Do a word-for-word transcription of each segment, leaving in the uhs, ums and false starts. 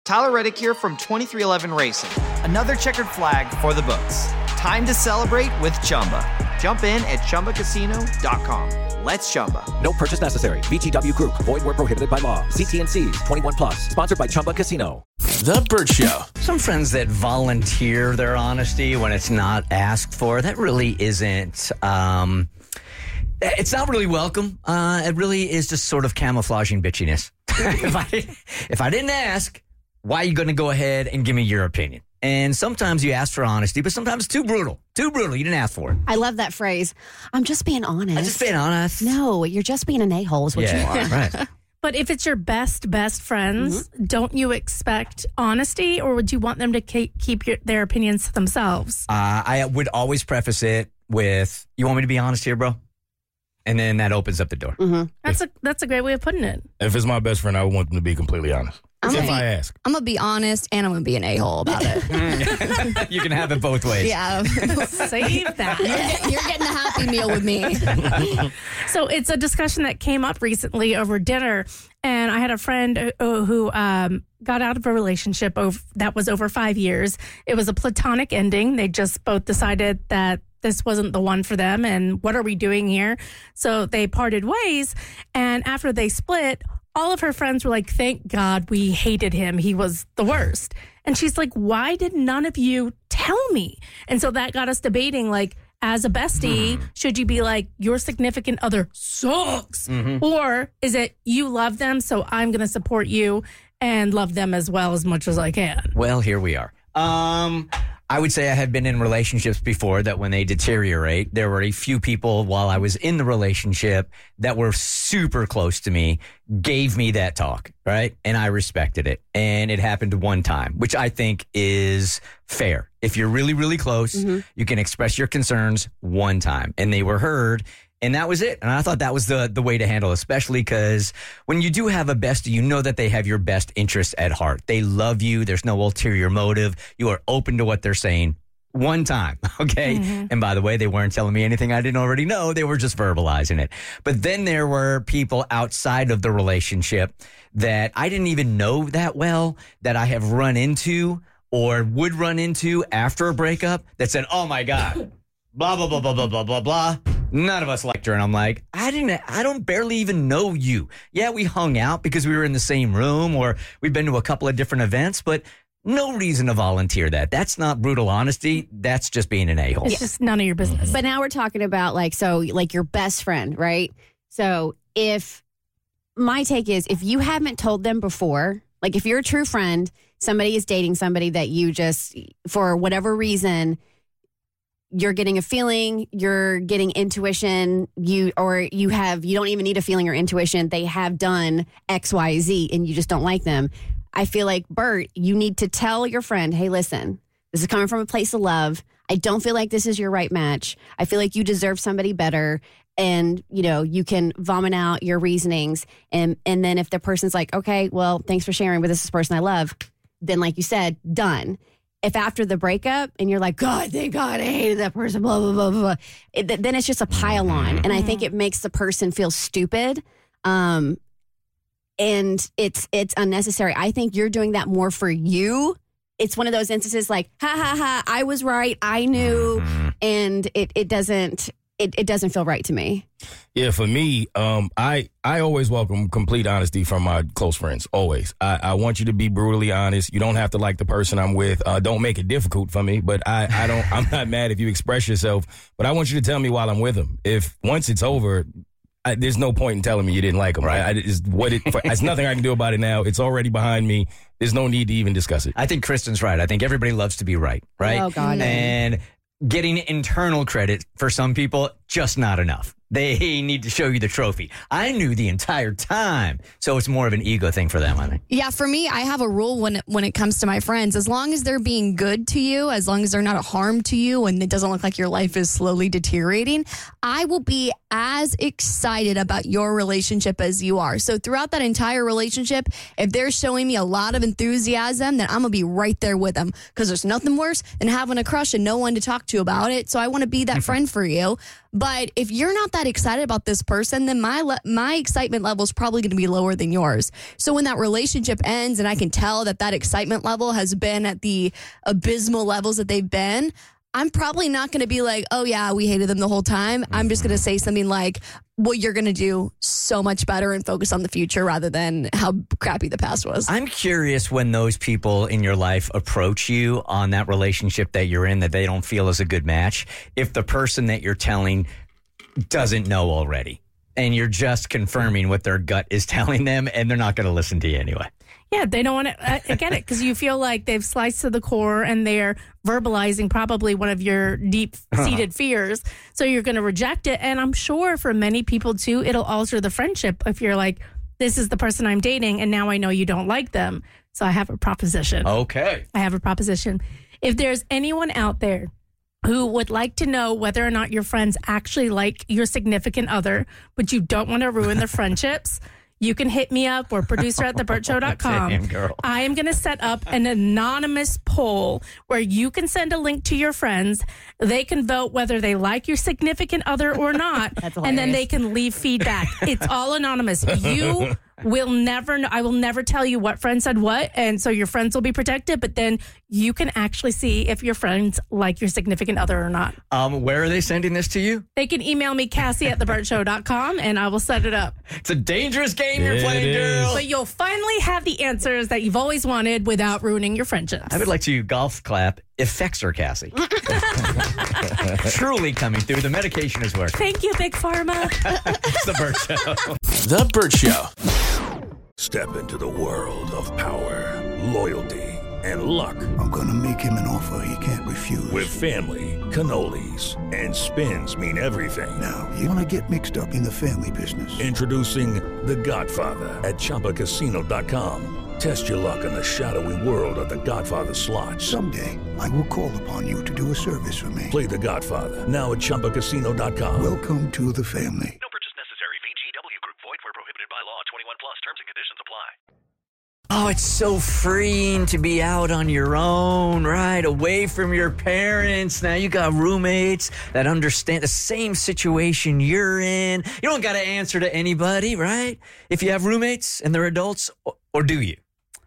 Tyler Reddick here from twenty-three eleven Racing. Another checkered flag for the books. Time to celebrate with Chumba. Jump in at Chumba Casino dot com. Let's Chumba. No purchase necessary. V G W Group. Void where prohibited by law. See T N Cs. twenty-one plus. Sponsored by Chumba Casino. The Burt Show. Some friends that volunteer their honesty when it's not asked for, that really isn't... Um, it's not really welcome. Uh, it really is just sort of camouflaging bitchiness. if I if I didn't ask, why are you going to go ahead and give me your opinion? And sometimes you ask for honesty, but sometimes it's too brutal. Too brutal. You didn't ask for it. I love that phrase. I'm just being honest. I'm just being honest. No, you're just being an a-hole is what yeah, you are. Right. But if it's your best, best friends, mm-hmm. don't you expect honesty, or would you want them to ke- keep your, their opinions to themselves? Uh, I would always preface it with, you want me to be honest here, bro? And then that opens up the door. Mm-hmm. That's a that's a great way of putting it. If it's my best friend, I want them to be completely honest. I'm if be, I ask. I'm going to be honest, and I'm going to be an a-hole about it. You can have it both ways. Yeah. Save that. You're, get, you're getting a happy meal with me. So it's a discussion that came up recently over dinner, and I had a friend who, who um, got out of a relationship over, that was over five years. It was a platonic ending. They just both decided that this wasn't the one for them, and what are we doing here? So they parted ways, and after they split, all of her friends were like, thank God we hated him. He was the worst. And she's like, why did none of you tell me? And so that got us debating, like, as a bestie, mm-hmm. should you be like, your significant other sucks? Mm-hmm. Or is it, you love them, so I'm going to support you and love them as well as much as I can? Well, here we are. Um... I would say I have been in relationships before that when they deteriorate, there were a few people while I was in the relationship that were super close to me, gave me that talk, right? And I respected it. And it happened one time, which I think is fair. If you're really, really close, mm-hmm. you can express your concerns one time. And they were heard. And that was it. And I thought that was the the way to handle it, especially because when you do have a bestie, you know that they have your best interests at heart. They love you. There's no ulterior motive. You are open to what they're saying one time, okay? Mm-hmm. And by the way, they weren't telling me anything I didn't already know. They were just verbalizing it. But then there were people outside of the relationship that I didn't even know that well, that I have run into or would run into after a breakup that said, oh, my God, blah, blah, blah, blah, blah, blah, blah, blah. None of us liked her. And I'm like, I didn't, I don't barely even know you. Yeah, we hung out because we were in the same room or we've been to a couple of different events, but no reason to volunteer that. That's not brutal honesty. That's just being an a-hole. It's just none of your business. But now we're talking about like, so like your best friend, right? So if my take is if you haven't told them before, like if you're a true friend, somebody is dating somebody that you just, for whatever reason, you're getting a feeling, you're getting intuition, you or you have, you don't even need a feeling or intuition. They have done X, Y, Z, and you just don't like them. I feel like, Burt, you need to tell your friend, hey, listen, this is coming from a place of love. I don't feel like this is your right match. I feel like you deserve somebody better. And, you know, you can vomit out your reasonings. And, and then if the person's like, okay, well, thanks for sharing, but this is the person I love, then like you said, done. If after the breakup and you're like, God, thank God I hated that person, blah, blah, blah, blah, it, then it's just a pile on. And I think it makes the person feel stupid. Um, and it's it's unnecessary. I think you're doing that more for you. It's one of those instances like, ha, ha, ha, I was right. I knew. And it, it doesn't it, it doesn't feel right to me. Yeah, for me, um, I I always welcome complete honesty from my close friends. Always. I, I want you to be brutally honest. You don't have to like the person I'm with. Uh, don't make it difficult for me. But I, I don't. I'm not mad if you express yourself. But I want you to tell me while I'm with them. If once it's over, I, there's no point in telling me you didn't like them. Right? I, it's what it. There's nothing I can do about it now. It's already behind me. There's no need to even discuss it. I think Kristen's right. I think everybody loves to be right. Right. Oh God. And getting internal credit for some people, just not enough. They need to show you the trophy. I knew the entire time. So it's more of an ego thing for them, I think. Yeah, for me, I have a rule when when it comes to my friends. As long as they're being good to you, as long as they're not a harm to you, and it doesn't look like your life is slowly deteriorating, I will be as excited about your relationship as you are. So throughout that entire relationship, if they're showing me a lot of enthusiasm, then I'm going to be right there with them, because there's nothing worse than having a crush and no one to talk to about it. So I want to be that friend for you. But if you're not that that excited about this person, then my le- my excitement level is probably going to be lower than yours. So when that relationship ends and I can tell that that excitement level has been at the abysmal levels that they've been, I'm probably not going to be like, oh, yeah, we hated them the whole time. I'm just going to say something like, well, you're going to do so much better and focus on the future rather than how crappy the past was. I'm curious when those people in your life approach you on that relationship that you're in that they don't feel is a good match, if the person that you're telling doesn't know already and you're just confirming what their gut is telling them and they're not going to listen to you anyway. Yeah, they don't want to. I, I get it, because you feel like they've sliced to the core and they're verbalizing probably one of your deep-seated fears. So you're going to reject it. And I'm sure for many people, too, it'll alter the friendship if you're like, this is the person I'm dating, and now I know you don't like them. So I have a proposition. Okay. I have a proposition. If there's anyone out there who would like to know whether or not your friends actually like your significant other, but you don't want to ruin their friendships, you can hit me up or producer at the burt show dot com. Damn, girl. I am going to set up an anonymous poll where you can send a link to your friends. They can vote whether they like your significant other or not. That's and then hilarious. they can leave feedback. It's all anonymous. You will never know. I will never tell you what friend said what. And so your friends will be protected. But then you can actually see if your friends like your significant other or not. Um, where are they sending this to you? They can email me, Cassie at the burt show dot com, and I will set it up. It's a dangerous game you're It playing, is. girl. But you'll finally have the answers that you've always wanted without ruining your friendships. I would like to golf clap Effexor, Cassie. Truly coming through. The medication is working. Thank you, Big Pharma. It's the Burt Show. The Burt Show. Step into the world of power, loyalty, and luck. I'm gonna make him an offer he can't refuse. With family, cannolis, and spins mean everything. Now, you wanna get mixed up in the family business. Introducing The Godfather at Chumba Casino dot com. Test your luck in the shadowy world of The Godfather slot. Someday, I will call upon you to do a service for me. Play The Godfather now at Chumba Casino dot com. Welcome to the family. No purchase necessary. V G W Group. Void where prohibited by law. twenty-one plus. Terms and conditions apply. Oh, it's so freeing to be out on your own, right? Away from your parents. Now you got roommates that understand the same situation you're in. You don't got to answer to anybody, right? If you have roommates and they're adults, or, or do you?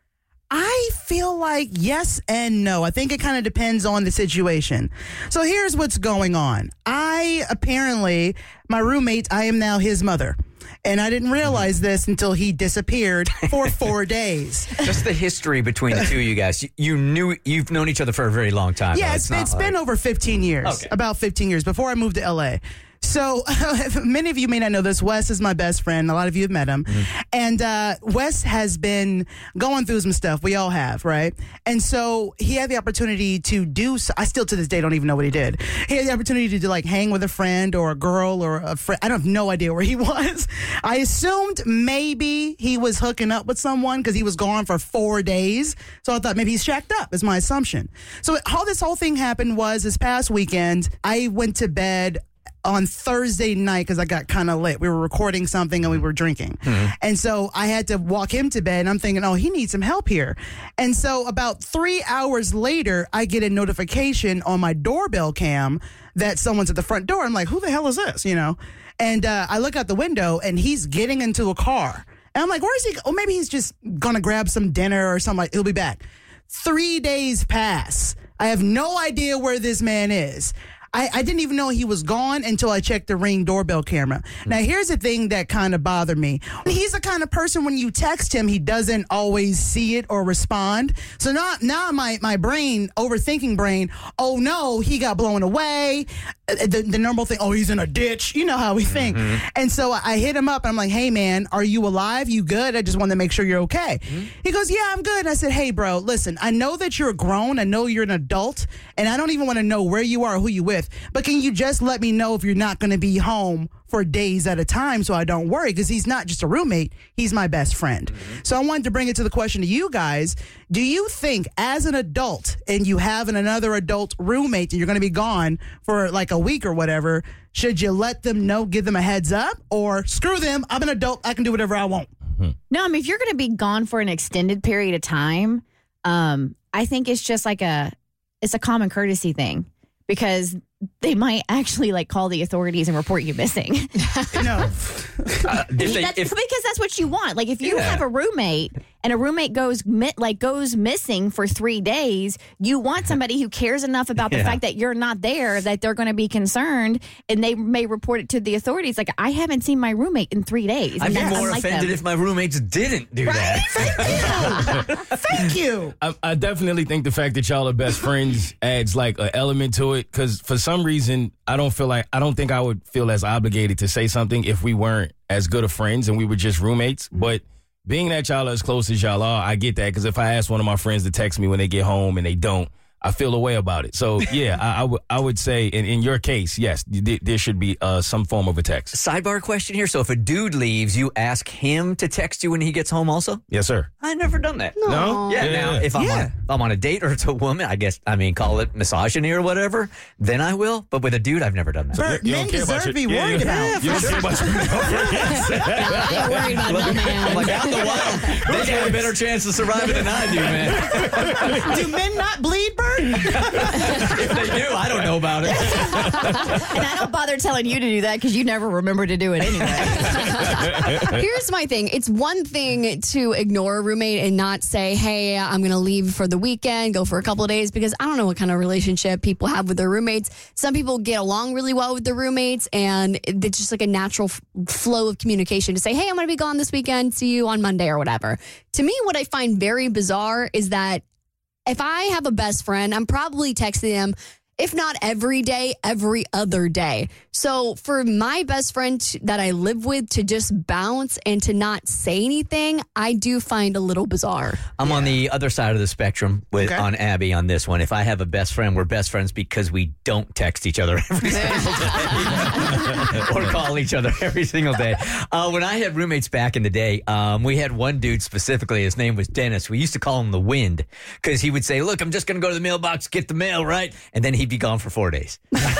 I feel like yes and no. I think it kind of depends on the situation. So here's what's going on. I apparently, my roommate, I am now his mother. And I didn't realize this until he disappeared for four days. Just the history between the two of you guys. You, you knew, you've known each other for a very long time. Yeah, though. it's, not it's like- been over fifteen years. Okay. About fifteen years before I moved to L A. So many of you may not know this. Wes is my best friend. A lot of you have met him. Mm-hmm. And uh, Wes has been going through some stuff. We all have, right? And so he had the opportunity to do, so, I still to this day don't even know what he did. He had the opportunity to, do, like hang with a friend or a girl or a friend. I have no idea where he was. I assumed maybe he was hooking up with someone because he was gone for four days. So I thought maybe he's shacked up is my assumption. So how this whole thing happened was this past weekend, I went to bed on Thursday night because I got kind of lit. We were recording something and we were drinking. Mm-hmm. And so I had to walk him to bed and I'm thinking, oh, he needs some help here. And so about three hours later, I get a notification on my doorbell cam that someone's at the front door. I'm like, who the hell is this? You know? And uh, I look out the window and he's getting into a car. And I'm like, where is he? Oh, maybe he's just going to grab some dinner or something. Like, he'll be back. Three days pass. I have no idea where this man is. I, I didn't even know he was gone until I checked the Ring doorbell camera. Mm-hmm. Now, here's the thing that kind of bothered me. He's the kind of person when you text him, he doesn't always see it or respond. So now, now my, my brain, overthinking brain, oh no, he got blown away. The, the normal thing, oh, he's in a ditch. You know how we think. Mm-hmm. And so I hit him up and I'm like, hey man, are you alive? You good? I just wanted to make sure you're okay. Mm-hmm. He goes, yeah, I'm good. And I said, hey bro, listen, I know that you're grown. I know you're an adult and I don't even want to know where you are or who you with. But can you just let me know if you're not going to be home for days at a time so I don't worry? Because he's not just a roommate. He's my best friend. Mm-hmm. So I wanted to bring it to the question to you guys. Do you think as an adult and you have an, another adult roommate and you're going to be gone for like a week or whatever, should you let them know, give them a heads up, or screw them, I'm an adult, I can do whatever I want? Mm-hmm. No, I mean, if you're going to be gone for an extended period of time, um, I think it's just like a, it's a common courtesy thing. Because they might actually like call the authorities and report you missing. No. Uh, if they, that's, if, because that's what you want. Like if you Yeah. have a roommate and a roommate goes mi- like goes missing for three days, you want somebody who cares enough about the Yeah. fact that you're not there that they're going to be concerned and they may report it to the authorities. Like I haven't seen my roommate in three days. I'd and be that's more unlike offended them. if my roommates didn't do that. Thank you. I, I definitely think the fact that y'all are best friends adds like an element to it. Because for some reason, I don't feel like I don't think I would feel as obligated to say something if we weren't as good of friends and we were just roommates. But being that y'all are as close as y'all are, I get that. Because if I ask one of my friends to text me when they get home and they don't, I feel a way about it. So yeah, I, I would I would say in, in your case, yes, th- there should be uh, some form of a text. Sidebar question here. So if a dude leaves, you ask him to text you when he gets home also? Yes, sir. I've never done that. No? Yeah, Yeah. now if I'm, Yeah. on, if I'm on a date or it's a woman, I guess, I mean, call it misogyny or whatever, then I will. But with a dude, I've never done that. Bert, You don't men care about deserve to be your- yeah, worried yeah. about. You don't care about your girlfriends. I ain't worried about no man. I'm like, out in the wild, they got a better chance of surviving than I do, man. Do men not bleed, Bert? If they do, I don't know about it. And I don't bother telling you to do that because you never remember to do it anyway. Here's my thing. It's one thing to ignore a roommate and not say, hey, I'm going to leave for the weekend, go for a couple of days, because I don't know what kind of relationship people have with their roommates. Some people get along really well with their roommates, and it's just like a natural f- flow of communication to say, hey, I'm going to be gone this weekend. See you on Monday or whatever. To me, what I find very bizarre is that if I have a best friend, I'm probably texting them, if not every day, every other day. So for my best friend t- that I live with to just bounce and to not say anything, I do find a little bizarre. I'm on the other side of the spectrum with Okay. on Abby on this one. If I have a best friend, we're best friends because we don't text each other every single day or call each other every single day. Uh, when I had roommates back in the day, um, we had one dude specifically. His name was Dennis. We used to call him the Wind because he would say, look, I'm just going to go to the mailbox, get the mail, right? And then he'd be gone for four days.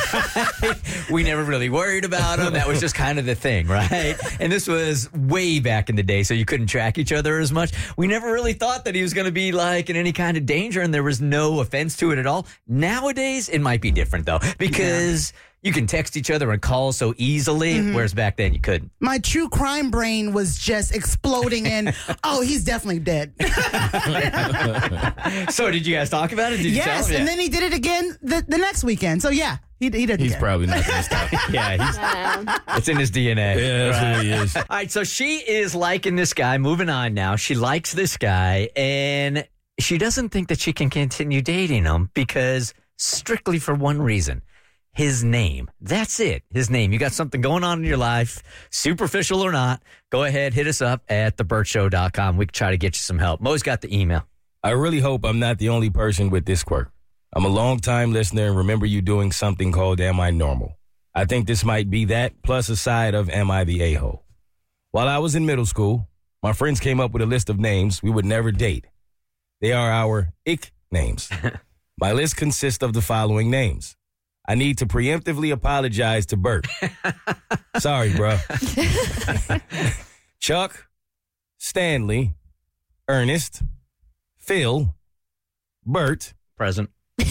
We never really worried about him. That was just kind of the thing, right? And this was way back in the day, so you couldn't track each other as much. We never really thought that he was going to be like in any kind of danger, and there was no offense to it at all. Nowadays, it might be different though, because you can text each other and call so easily, whereas back then you couldn't. My true crime brain was just exploding in, oh, he's definitely dead. So did you guys talk about it? Did you tell Yes, him? and then he did it again the, the next weekend. So yeah, he, he did it He's again. probably not going to stop. Yeah, he's, it's in his D N A. Yeah, that's who he is. All right, so she is liking this guy. Moving on now. She likes this guy, and she doesn't think that she can continue dating him because strictly for one reason. His name. That's it. His name. You got something going on in your life, superficial or not, go ahead, hit us up at the burt show dot com. We can try to get you some help. Mo's got the email. I really hope I'm not the only person with this quirk. I'm a long-time listener and remember you doing something called Am I Normal? I think this might be that, plus a side of Am I the A-hole? While I was in middle school, my friends came up with a list of names we would never date. They are our ick names. My list consists of the following names. I need to preemptively apologize to Bert. Sorry, bro. Chuck, Stanley, Ernest, Phil, Bert, Present.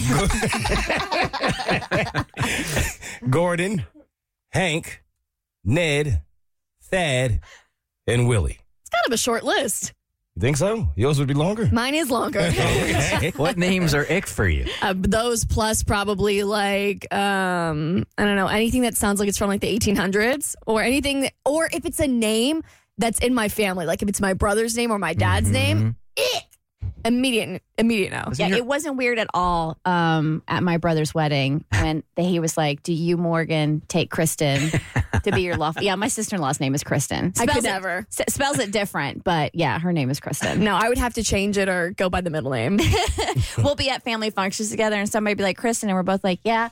Gordon, Hank, Ned, Thad, and Willie. It's kind of a short list. You think so? Yours would be longer? Mine is longer. What names are ick for you? Uh, those plus probably like um I don't know, anything that sounds like it's from like the eighteen hundreds or anything that, or if it's a name that's in my family, like if it's my brother's name or my dad's name, ick. Immediate immediate no. Yeah, it wasn't weird at all um, at my brother's wedding when the, he was like, do you, Morgan, take Kristen to be your lawful? Yeah, my sister-in-law's name is Kristen. I could Spells it- never. s- spells it different, but yeah, her name is Kristen. No, I would have to change it or go by the middle name. We'll be at family functions together and somebody be like, Kristen, and we're both like, yeah.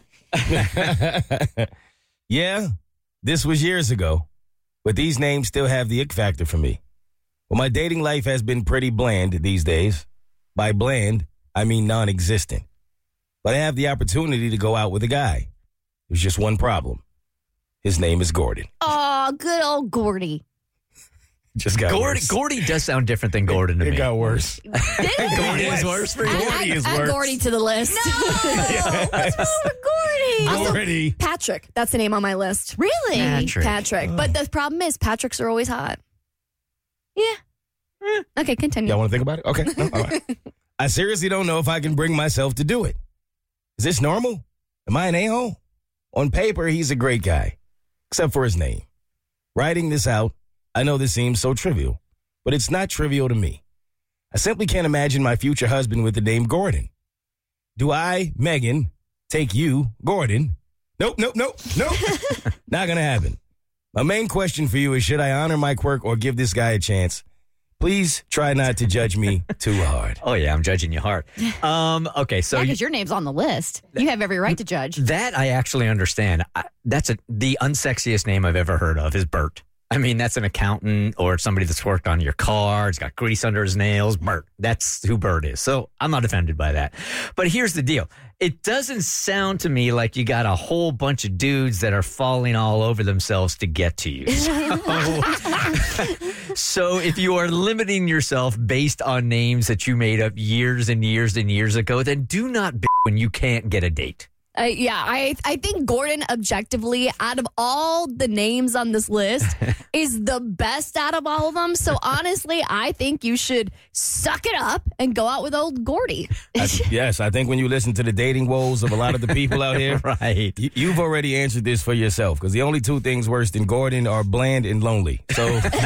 Yeah, this was years ago, but these names still have the ick factor for me. Well, my dating life has been pretty bland these days. By bland, I mean non-existent. But I have the opportunity to go out with a guy. There's just one problem. His name is Gordon. Oh, good old Gordy. Just got Gordy, worse. Gordy does sound different than Gordon to It me. got worse. Gordy is worse for you. Gordy is add worse. Gordy to the list. No, what's wrong with Gordy? Also, Gordy. Patrick. That's the name on my list. Really? Patrick. Patrick. But the problem is, Patricks are always hot. Yeah. Okay, continue. Y'all want to think about it? Okay. No? All right. I seriously don't know if I can bring myself to do it. Is this normal? Am I an a-hole? On paper, he's a great guy, except for his name. Writing this out, I know this seems so trivial, but it's not trivial to me. I simply can't imagine my future husband with the name Gordon. Do I, Megan, take you, Gordon? Nope, nope, nope, nope. Not going to happen. My main question for you is, should I honor my quirk or give this guy a chance? Please try not to judge me too hard. Oh, yeah, I'm judging you hard. Um, okay, so Yeah, you, because your name's on the list. You have every right to judge. that I actually understand. I, that's a, the unsexiest name I've ever heard of is Bert. I mean, that's an accountant or somebody that's worked on your car. He's got grease under his nails. Bert. That's who Bert is. So I'm not offended by that. But here's the deal. It doesn't sound to me like you got a whole bunch of dudes that are falling all over themselves to get to you. So, so if you are limiting yourself based on names that you made up years and years and years ago, then do not bitch when you can't get a date. Uh, yeah, I I think Gordon, objectively, out of all the names on this list, is the best out of all of them. So honestly, I think you should suck it up and go out with old Gordy. I, yes, I think when you listen to the dating woes of a lot of the people out here, right, you, you've already answered this for yourself, because the only two things worse than Gordon are bland and lonely. So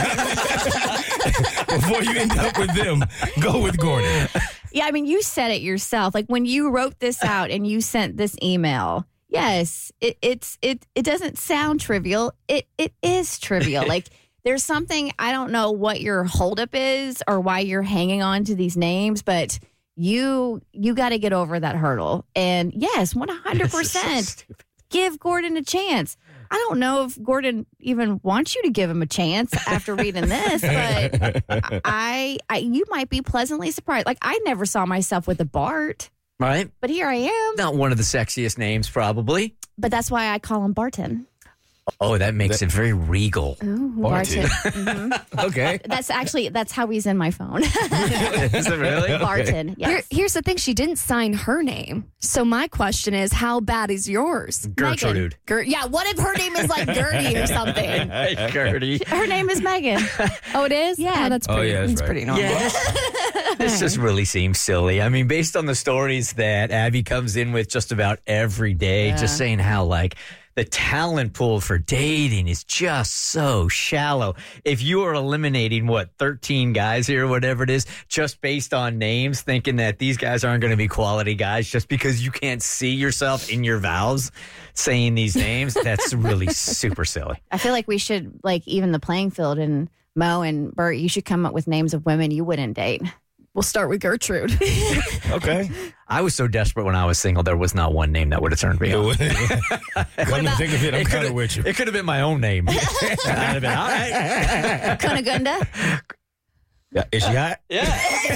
before you end up with them, go with Gordon. Yeah, I mean, you said it yourself. Like when you wrote this out and you sent this email, yes, it, it's it it doesn't sound trivial. It it is trivial. Like there's something, I don't know what your holdup is or why you're hanging on to these names, but you you got to get over that hurdle. And yes, one hundred percent give Gordon a chance. I don't know if Gordon even wants you to give him a chance after reading this, but I, I you might be pleasantly surprised. Like I never saw myself with a Bart, Right? but here I am. Not one of the sexiest names, probably. But that's why I call him Barton. Oh, that makes it very regal. Ooh, Barton. Barton. Mhm. Okay. That's actually that's how he's in my phone. Is it really? Barton. Yes. Here, here's the thing: she didn't sign her name. So my question is, how bad is yours? Gertrude. Ger- yeah. What if her name is like Gertie or something? Hey, Gertie. Her name is Megan. Oh, it is. Yeah. Oh, that's Oh, pretty. yeah, that's that's right. pretty normal. Yeah, this, this just really seems silly. I mean, based on the stories that Abby comes in with just about every day, Yeah. just saying how, like, the talent pool for dating is just so shallow. If you are eliminating, what, thirteen guys here, whatever it is, just based on names, thinking that these guys aren't going to be quality guys just because you can't see yourself in your vows saying these names, that's really super silly. I feel like we should like even the playing field, and Mo and Bert, you should come up with names of women you wouldn't date. We'll start with Gertrude. Okay. I was so desperate when I was single, there was not one name that would have turned me on. Come to think of it, I'm It kind could've- of with you. It could have been my own name. I'd have been, all right. Kunagunda? Yeah, is she hot? Yeah.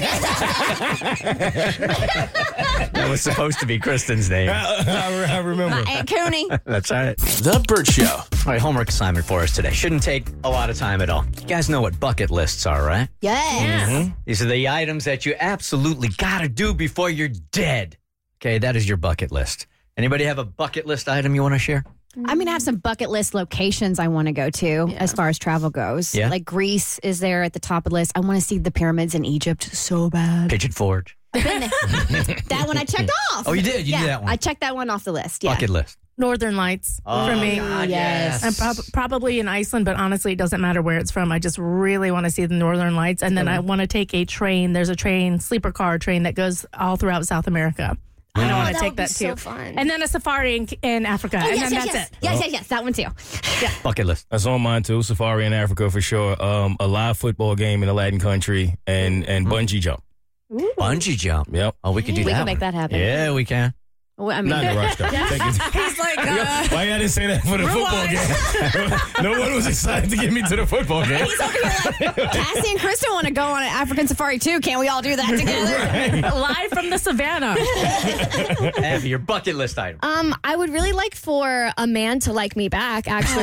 That was supposed to be Kristen's name. I, I remember. My Aunt Cooney. That's right. The Burt Show. All right, homework assignment for us today. Shouldn't take a lot of time at all. You guys know what bucket lists are, right? Yes. These are the items that you absolutely got to do before you're dead. Okay, that is your bucket list. Anybody have a bucket list item you want to share? I mean, I have some bucket list locations I want to go to as far as travel goes. Yeah. Like Greece is there at the top of the list. I want to see the pyramids in Egypt so bad. Pigeon Forge. That one I checked off. Oh, you did? You yeah, did that one. I checked that one off the list. Yeah. Bucket list. Northern Lights Oh, for me. God, yes. I'm prob- probably in Iceland, but honestly, it doesn't matter where it's from. I just really want to see the Northern Lights. And then I want to take a train. There's a train, sleeper car train that goes all throughout South America. I Oh, want to that take would be that so too. fun. And then a safari in, in Africa. Oh, and yes, then yes, that's yes. it. Yes, yes, yes. That one too. Bucket list. That's on mine too. Safari in Africa for sure. Um, a live football game in a Latin country, and and bungee jump. Bungee jump. Yep. Oh, we could do We that. can make one. that happen. Yeah, we can. Well, I mean, Not in the rush though. Take it- He's like, uh, Why you had to say that for the football game? No one was excited to get me to the football game. he's over here like, Cassie and Kristen want to go on an African safari too. Can't we all do that together? live from the savannah. Abby, your bucket list item. Um, I would really like for a man to like me back, actually.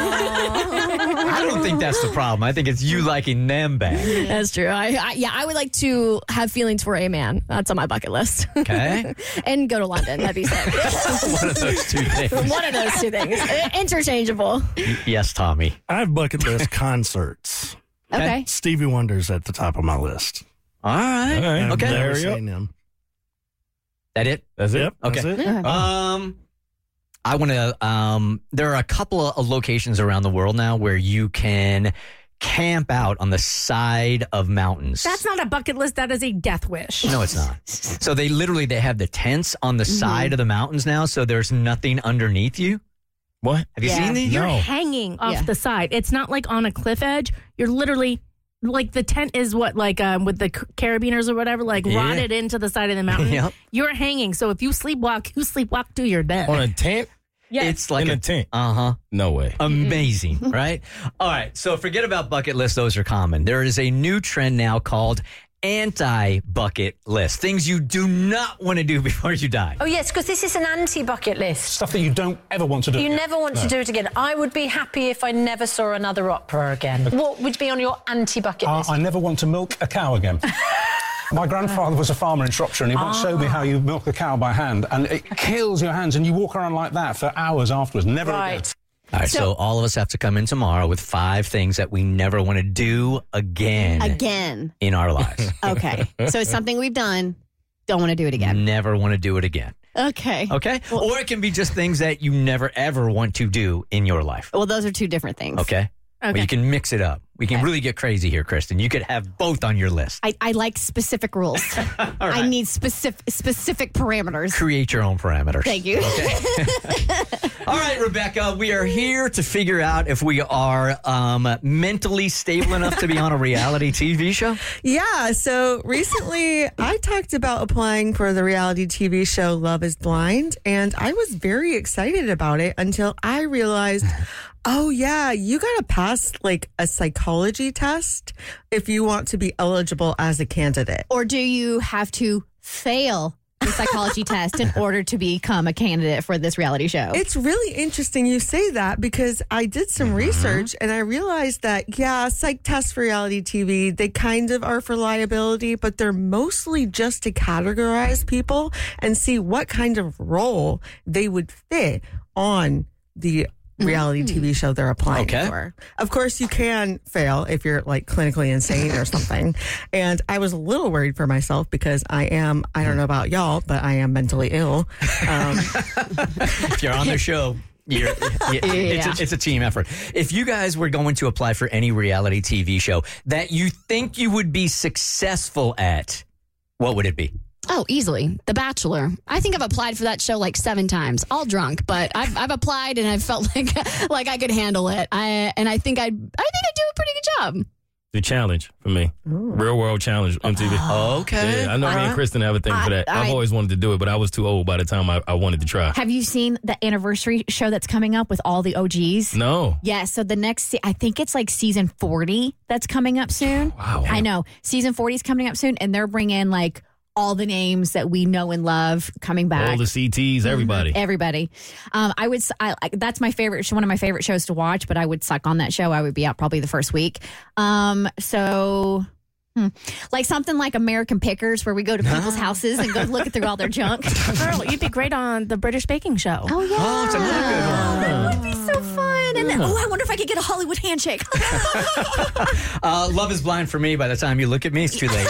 I don't think that's the problem. I think it's you liking them back. That's true. I, I yeah, I would like to have feelings for a man. That's on my bucket list. Okay. And go to London. one. That'd be sick. One of those two things. One of those two things. Interchangeable. Yes, Tommy. I have bucket list concerts. Okay. Stevie Wonder's at the top of my list. All right. All right. I've Okay. never There you go. seen him. That it? That's it. Yep, Okay. that's it. Um, I want to. Um, there are a couple of locations around the world now where you can camp out on the side of mountains. That's not a bucket list. That is a death wish. No, it's not. So they literally they have the tents on the side of the mountains now, so there's nothing underneath you. What? Have you Yeah. seen these? You're No. hanging off Yeah. the side. It's not like on a cliff edge. You're literally like the tent is what like um, with the c- carabiners or whatever, like Yeah. rotted into the side of the mountain. Yep. You're hanging. So if you sleepwalk, you sleepwalk to your death. On a tent? Yes. It's like In a a tent? Uh huh. No way. Amazing, right? All right. So forget about bucket lists. Those are common. There is a new trend now called anti-bucket list. Things you do not want to do before you die. Oh, yes, because this is an anti-bucket list. Stuff that you don't ever want to do. You never want to do it again. I would be happy if I never saw another opera again. What would be on your anti-bucket Uh, list? I never want to milk a cow again. My grandfather was a farmer in Shropshire and he once showed me how you milk a cow by hand and it kills your hands and you walk around like that for hours afterwards. Never again. Right. All right. So, So- all of us have to come in tomorrow with five things that we never want to do again, Again. in our lives. Okay. So it's something we've done. Don't want to do it again. Never want to do it again. Okay. Okay? Or it can be just things that you never ever want to do in your life. Well, those are two different things. Okay? Okay. But you can mix it up. We can really get crazy here, Kristen. You could have both on your list. I, I like specific rules. I need specific specific parameters. Create your own parameters. Thank you. All right, Rebecca, we are here to figure out if we are um, mentally stable enough to be on a reality T V show. Yeah, so recently I talked about applying for the reality T V show Love is Blind, and I was very excited about it until I realized, oh, yeah, you got to pass like a psychology test if you want to be eligible as a candidate. Or do you have to fail the psychology test in order to become a candidate for this reality show? It's really interesting you say that because I did some research and I realized that, yeah, psych tests for reality T V, they kind of are for liability, but they're mostly just to categorize people and see what kind of role they would fit on the reality T V show they're applying Okay. for. Of course, you can fail if you're like clinically insane or something. And I was a little worried for myself because I am, I don't know about y'all, but I am mentally ill. Um, If you're on the show, you're, y- it's, a, it's a team effort. If you guys were going to apply for any reality T V show that you think you would be successful at, what would it be? Oh, easily. The Bachelor. I think I've applied for that show like seven times, all drunk, but I've, I've applied and I felt like like I could handle it. I and I think I'd I think I'd do a pretty good job. The challenge for me. Real world challenge M T V. Okay. Yeah, I know me and Uh-huh. Kristen have a thing for I- that. I've I- always wanted to do it, but I was too old by the time I, I wanted to try. Have you seen the anniversary show that's coming up with all the O Gs? No. Yeah, so the next, se- I think it's like season forty that's coming up soon. Wow. I know. Season forty is coming up soon, and they're bringing like all the names that we know and love coming back. All the C Ts, everybody. Everybody. Um, I would, s- I, I- that's my favorite, show, one of my favorite shows to watch, but I would suck on that show. I would be out probably the first week. Um, so, hmm, like something like American Pickers, where we go to people's houses and go look through all their junk. Girl, you'd be great on the British Baking Show. Oh, yeah. Oh, it's another good one. That would be so fun. And then, oh, I wonder if I could get a Hollywood handshake. Uh, Love is Blind for me. By the time you look at me, it's too late.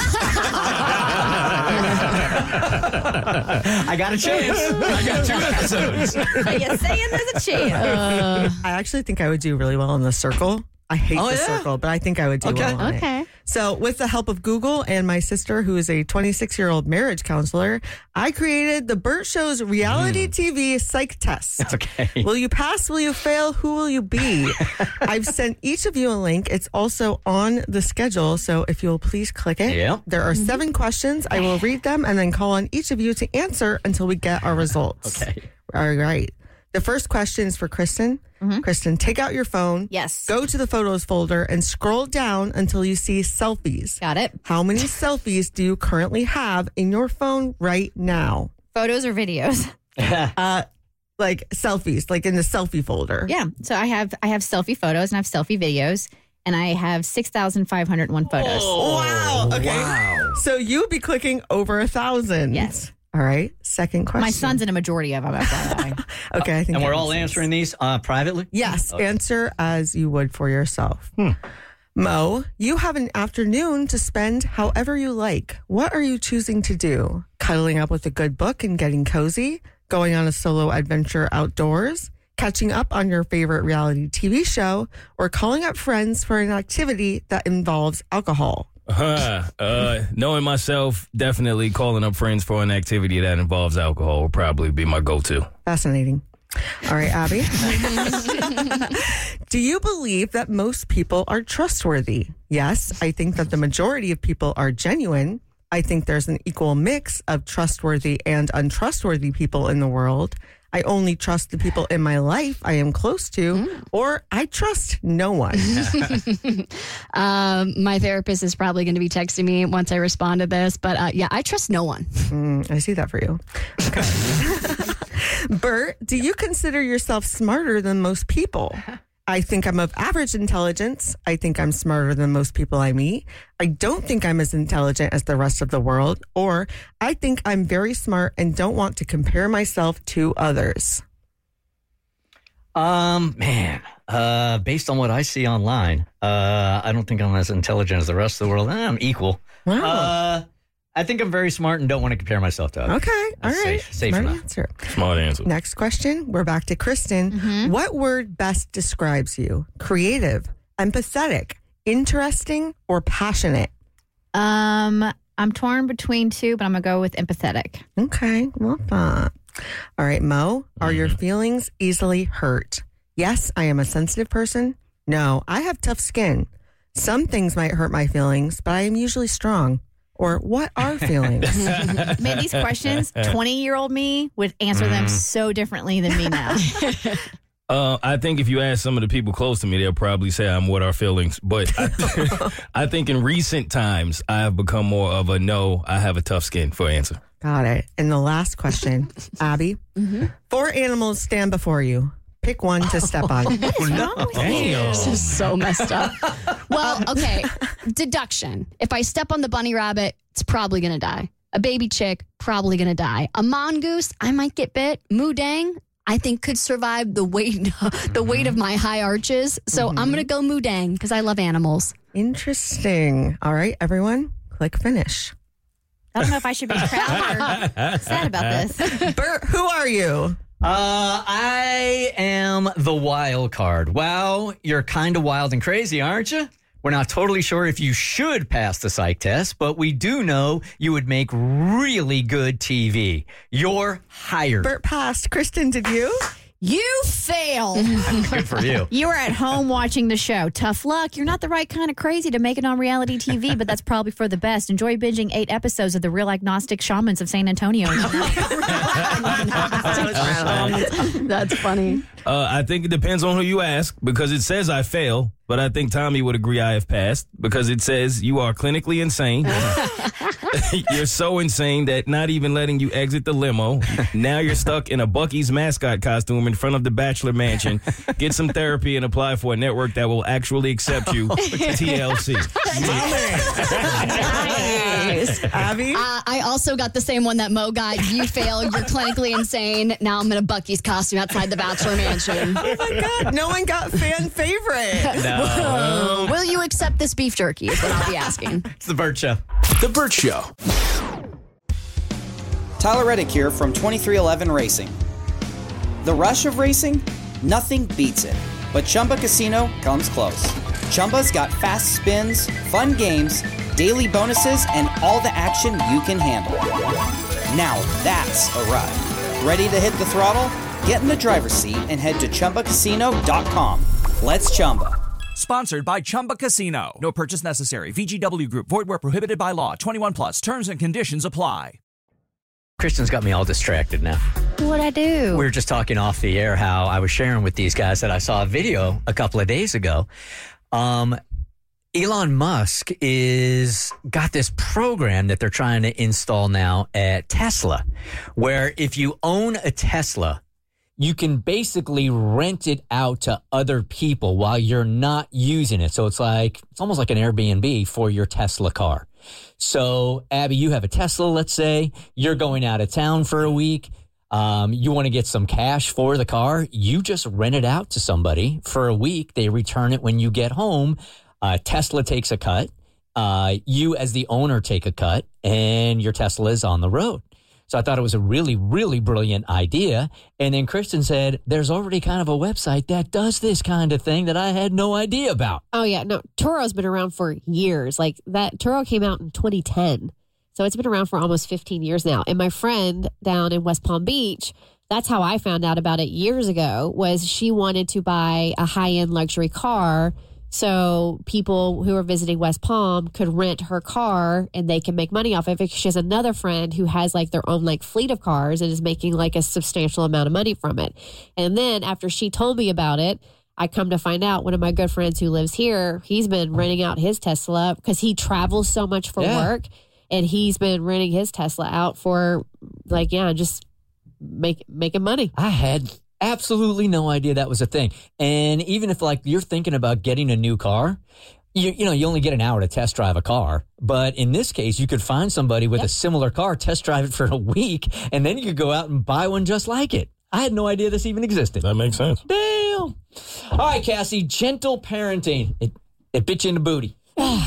I got a chance. I got two episodes. Are you saying there's a chance? I actually think I would do really well in The Circle. I hate Oh, The yeah? Circle, but I think I would do Okay. well on it. Okay. So with the help of Google and my sister, who is a twenty-six-year-old marriage counselor, I created the Burt Show's reality T V psych test. Okay. Will you pass? Will you fail? Who will you be? I've sent each of you a link. It's also on the schedule, so if you'll please click it. Yep. There are seven questions. I will read them and then call on each of you to answer until we get our results. Okay. All right. The first question is for Kristen. Kristen, take out your phone. Yes. Go to the photos folder and scroll down until you see selfies. Got it. How many selfies do you currently have in your phone right now? Photos or videos? Uh, like selfies, like in the selfie folder. Yeah. So I have I have selfie photos and I have selfie videos, and I have six thousand five hundred one photos. Wow. Okay. Wow. So you would be clicking over a thousand. Yes. All right. Second question. My son's in a majority of them. Okay, I think And that we're all makes answering these uh, privately? Yes, Okay. answer as you would for yourself. Hmm. Mo, you have an afternoon to spend however you like. What are you choosing to do? Cuddling up with a good book and getting cozy? Going on a solo adventure outdoors? Catching up on your favorite reality T V show? Or calling up friends for an activity that involves alcohol? Uh, uh, knowing myself, definitely calling up friends for an activity that involves alcohol will probably be my go-to. Fascinating. All right, Abby. Do you believe that most people are trustworthy? Yes, I think that the majority of people are genuine. I think there's an equal mix of trustworthy and untrustworthy people in the world. I only trust the people in my life I am close to, or I trust no one. um, my therapist is probably going to be texting me once I respond to this, but uh, yeah, I trust no one. Mm, I see that for you. Okay. Bert, do you consider yourself smarter than most people? I think I'm of average intelligence. I think I'm smarter than most people I meet. I don't think I'm as intelligent as the rest of the world. Or I think I'm very smart and don't want to compare myself to others. Um, man, uh, based on what I see online, uh, I don't think I'm as intelligent as the rest of the world. I'm equal. Wow. Uh, I think I'm very smart and don't want to compare myself to others. Okay. All That's right. Safe, safe Smart enough. answer. Smart answer. Next question. We're back to Kristen. Mm-hmm. What word best describes you? Creative, empathetic, interesting, or passionate? Um, I'm torn between two, but I'm gonna go with empathetic. Okay. Well done. All right, Mo, are your feelings easily hurt? Yes, I am a sensitive person. No, I have tough skin. Some things might hurt my feelings, but I am usually strong. Or what are feelings? Man, these questions, twenty-year-old me would answer them so differently than me now. Uh, I think if you ask some of the people close to me, they'll probably say I'm what are feelings. But I, I think in recent times, I have become more of a no, I have a tough skin for answer. Got it. And the last question, Abby. Mm-hmm. Four animals stand before you. Pick one to step on. What is wrong with you? This is so messed up. Well, okay. Deduction. If I step on the bunny rabbit, it's probably going to die. A baby chick, probably going to die. A mongoose, I might get bit. Moodang, I think could survive the weight the weight of my high arches. So I'm going to go Moodang because I love animals. Interesting. All right, everyone, click finish. I don't know if I should be proud or sad about this. Bert, who are you? Uh, I am the wild card. Wow, you're kind of wild and crazy, aren't you? We're not totally sure if you should pass the psych test, but we do know you would make really good T V. You're hired. Bert passed. Kristen, did you? You failed. Good for you. You were at home watching the show. Tough luck. You're not the right kind of crazy to make it on reality T V, but that's probably for the best. Enjoy binging eight episodes of The Real Agnostic Shamans of San Antonio. That's funny. Uh, I think it depends on who you ask because it says I fail, but I think Tommy would agree I have passed because it says you are clinically insane. You're so insane that not even letting you exit the limo. Now you're stuck in a Buc-ee's mascot costume in front of the Bachelor Mansion. Get some therapy and apply for a network that will actually accept you. T L C. Nice. Abby? Uh, I also got the same one that Mo got. You failed. You're clinically insane. Now I'm in a Buc-ee's costume outside the Bachelor Mansion. Oh my God, no one got fan favorite. No. Will you accept this beef jerky is what I'll be asking. It's the Bert Show. The Bert Show. Tyler Reddick here from twenty-three eleven Racing. The rush of racing? Nothing beats it. But Chumba Casino comes close. Chumba's got fast spins, fun games, daily bonuses, and all the action you can handle. Now that's a ride. Ready to hit the throttle? Get in the driver's seat and head to Chumba Casino dot com. Let's Chumba. Sponsored by Chumba Casino. No purchase necessary. V G W Group. Void where prohibited by law. twenty-one plus. Terms and conditions apply. Kristen's got me all distracted now. What'd I do? We were just talking off the air how I was sharing with these guys that I saw a video a couple of days ago. Um, Elon Musk is got this program that they're trying to install now at Tesla, where if you own a Tesla, you can basically rent it out to other people while you're not using it. So it's like, it's almost like an Airbnb for your Tesla car. So, Abby, you have a Tesla, let's say. You're going out of town for a week. Um, you want to get some cash for the car. You just rent it out to somebody for a week. They return it when you get home. Uh, Tesla takes a cut. Uh, you as the owner take a cut, and your Tesla is on the road. So I thought it was a really, really brilliant idea. And then Kristen said, there's already kind of a website that does this kind of thing that I had no idea about. Oh, yeah. No, Turo's been around for years. Like that, Turo came out in twenty ten. So it's been around for almost fifteen years now. And my friend down in West Palm Beach, that's how I found out about it years ago, was she wanted to buy a high-end luxury car so people who are visiting West Palm could rent her car and they can make money off of it. She has another friend who has like their own like fleet of cars and is making like a substantial amount of money from it. And then after she told me about it, I come to find out one of my good friends who lives here, he's been renting out his Tesla because he travels so much for Yeah. work. And he's been renting his Tesla out for like, yeah, just make, making money. I had absolutely no idea that was a thing. And even if like you're thinking about getting a new car, you, you know, you only get an hour to test drive a car. But in this case, you could find somebody with Yep. a similar car, test drive it for a week, and then you could go out and buy one just like it. I had no idea this even existed. That makes sense. Damn. All right, Cassie, gentle parenting. It, it bit you in the booty.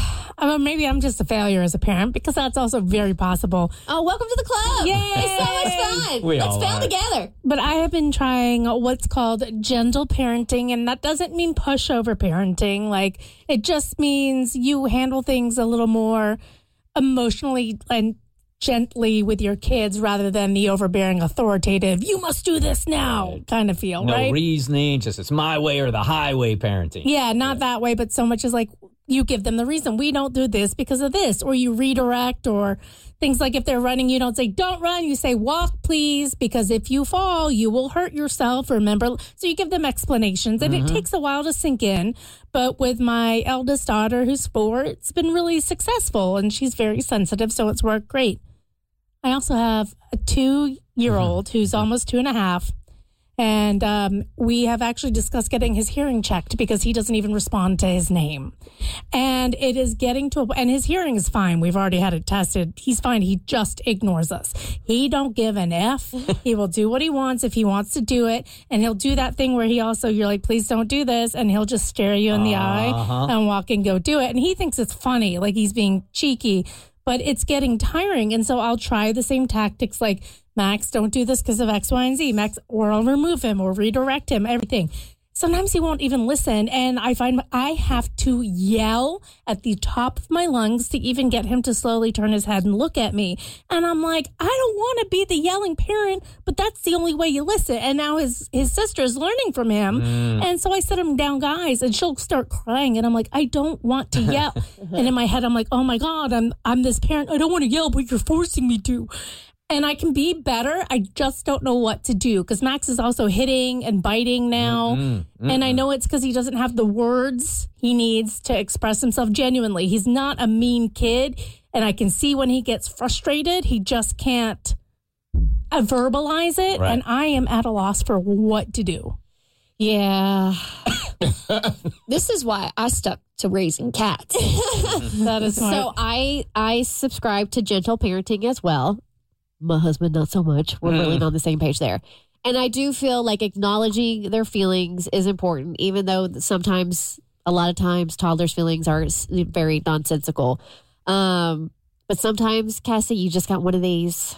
I mean, maybe I'm just a failure as a parent because that's also very possible. Oh, welcome to the club. Yay. It's so much fun. We Let's all fail are. together. But I have been trying what's called gentle parenting, and that doesn't mean pushover parenting. Like, it just means you handle things a little more emotionally and gently with your kids rather than the overbearing, authoritative, you must do this now kind of feel, No right? reasoning, just it's my way or the highway parenting. Yeah, not that way, but so much as like you give them the reason. We don't do this because of this, or you redirect, or things like if they're running, you don't say, don't run. You say, walk, please, because if you fall, you will hurt yourself. Remember? So you give them explanations, and Mm-hmm. it takes a while to sink in. But with my eldest daughter, who's four, it's been really successful, and she's very sensitive, so it's worked great. I also have a two-year-old Mm-hmm. who's almost two and a half. And um, we have actually discussed getting his hearing checked because he doesn't even respond to his name. And it is getting to a, and his hearing is fine. We've already had it tested. He's fine. He just ignores us. He don't give an F. He will do what he wants if he wants to do it. And he'll do that thing where he also, you're like, please don't do this. And he'll just stare you in the eye Uh-huh. and walk and go do it. And he thinks it's funny, like he's being cheeky. But it's getting tiring. And so I'll try the same tactics like, Max, don't do this because of X, Y, and Z. Max, or I'll remove him or redirect him, everything. Sometimes he won't even listen. And I find I have to yell at the top of my lungs to even get him to slowly turn his head and look at me. And I'm like, I don't want to be the yelling parent, but that's the only way you listen. And now his, his sister is learning from him. Mm. And so I sit him down, guys, and she'll start crying. And I'm like, I don't want to yell. And in my head, I'm like, oh my God, I'm, I'm this parent. I don't want to yell, but you're forcing me to. And I can be better. I just don't know what to do because Max is also hitting and biting now. Mm-mm, mm-mm. And I know it's because he doesn't have the words he needs to express himself genuinely. He's not a mean kid. And I can see when he gets frustrated, he just can't uh, verbalize it. Right. And I am at a loss for what to do. Yeah. This is why I stuck to raising cats. That is smart. So I I subscribe to gentle parenting as well. My husband, not so much. We're Mm. really on the same page there. And I do feel like acknowledging their feelings is important, even though sometimes, a lot of times, toddlers' feelings are s- very nonsensical. Um, but sometimes, Cassie, you just got one of these.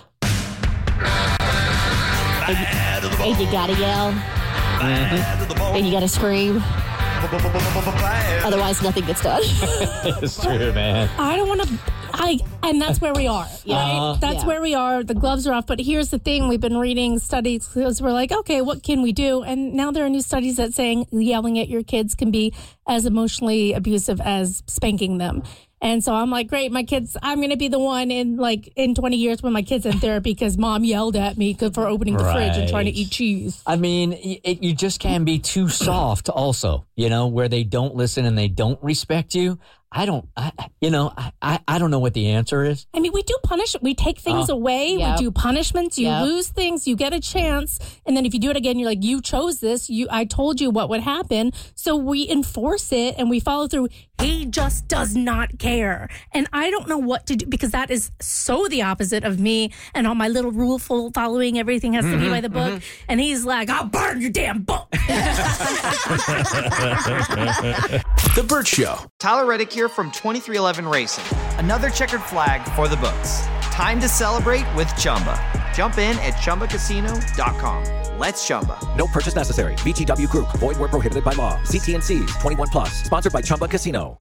And, and you gotta yell. And you gotta scream. Otherwise, nothing gets done. It's true, man. I don't want to. I and that's where we are. Right? Uh-huh. That's Yeah. where we are. The gloves are off. But here's the thing: we've been reading studies because we're like, okay, what can we do? And now there are new studies that saying yelling at your kids can be as emotionally abusive as spanking them. And so I'm like, great, my kids. I'm going to be the one in like in twenty years when my kids in therapy because mom yelled at me for opening the fridge and trying to Right. eat cheese. I mean, y- it, you just can be too soft also, you know, where they don't listen and they don't respect you. I don't, I, you know, I, I, I don't know what the answer is. I mean, we do punish. We take things Oh. away. Yep. We do punishments. You Yep. lose things. You get a chance, and then if you do it again, you're like, you chose this. You, I told you what would happen. So we enforce it and we follow through. He just does not care, and I don't know what to do because that is so the opposite of me and all my little rule full following. Everything has to be Mhm, by the book, mhm. and he's like, I'll burn your damn book. The Burt Show. Tyler Reddick here from twenty-three eleven Racing. Another checkered flag for the books. Time to celebrate with Chumba. Jump in at chumba casino dot com. Let's Chumba. No purchase necessary. V G W Group. Void where prohibited by law. See T N Cs. twenty-one plus. Sponsored by Chumba Casino.